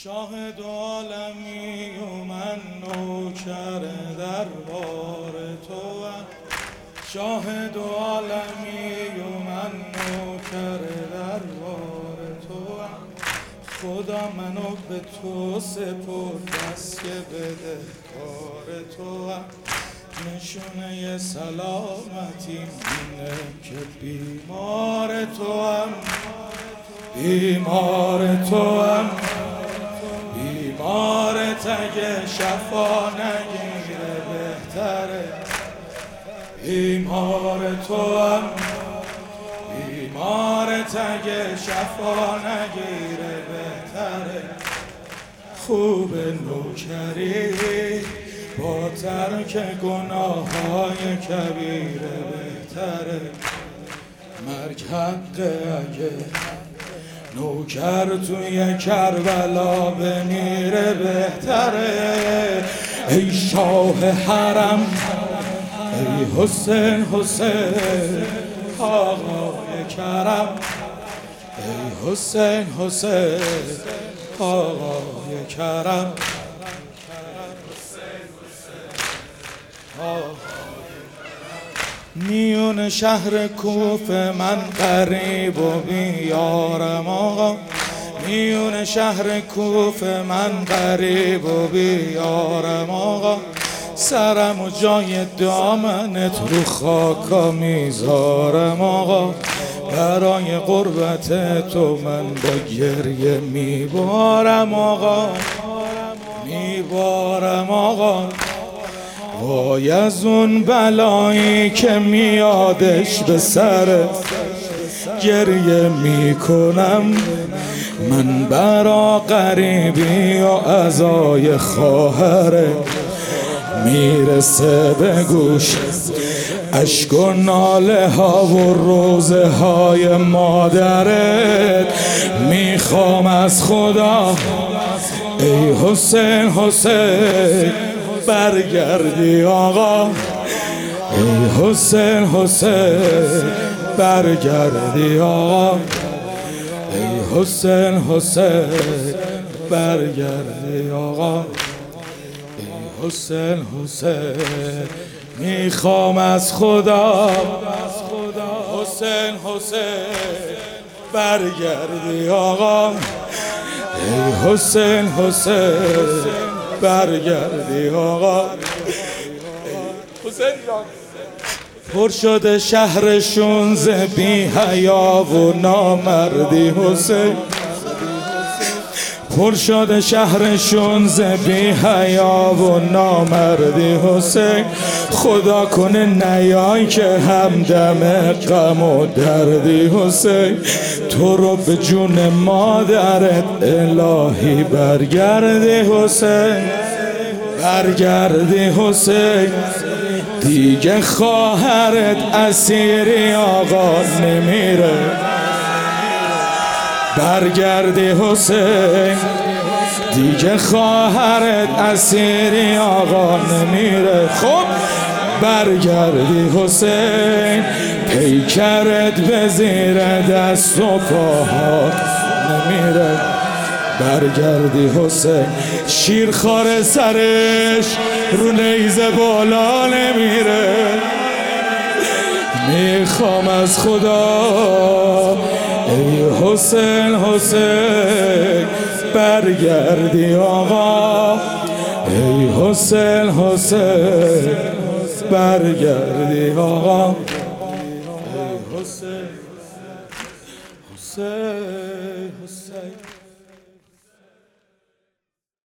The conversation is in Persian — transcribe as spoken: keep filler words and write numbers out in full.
شاهد عالمی و من نوکر دربار توام. شاهد عالمی و من نوکر دربار توام. خدا منو به تو سپرد بس که بده کار توام. نشونه سلامتی اینه که بیمار توام. بیمار توام. بیمارت اگه شفا نگیره بهتره. بیمار توام. بیمارت اگه شفا نگیره بهتره. خوب نوکری با ترک گناه های کبیره بهتره. مرگ حقه اگه نوکر توی کربلا بمیره بهتره. ای شاه حرم، ای حسین حسین آقای کرم. ای حسین حسین آقای کرم. میون شهر کوفه من غریب و بیارم آقا. میون شهر کوفه من غریب و بیارم آقا. سرم و جای دامنت رو خاکا میذارم آقا. برای قربت تو من با گریه میبارم آقا. میبارم آقا. وای از اون بلایی که میادش به سر گریه میکنم. من برا غریبی و عزای خواهره میرسه به گوش اشک و ناله ها و روزه های مادرت. میخوام از خدا ای حسین حسین برگردی آقا. ای حسین حسین برگردی آقا. ای حسین حسین برگردی آقا. ای حسین حسین میخوام از خدا حسین حسین برگردی آقا. ای حسین حسین برگردی آقا. حسین جان پر شده شهرشون ز بی حیا و نامردی. حسین پر شده شهرشون ز بی حیا و نامردی. حسین خدا کنه نیای که همدم غم و دردی. حسین تو رو به جون مادرت الهی برگردی. حسین برگردی حسین. دیگه خواهرت اسیری آقا نمیره. برگردی حسین. دیگه خواهرت اسیری آقا نمیره. خب برگردی حسین. پیکرت به زیر دست و پاها نمیره. برگردی حسین. شیرخوار سرش رو نیزه بالا نمیره. میخوام از خدا ای حسین حسین برگردی آقا. ای حسین حسین برگردی آقا. ای حسین حسین حسین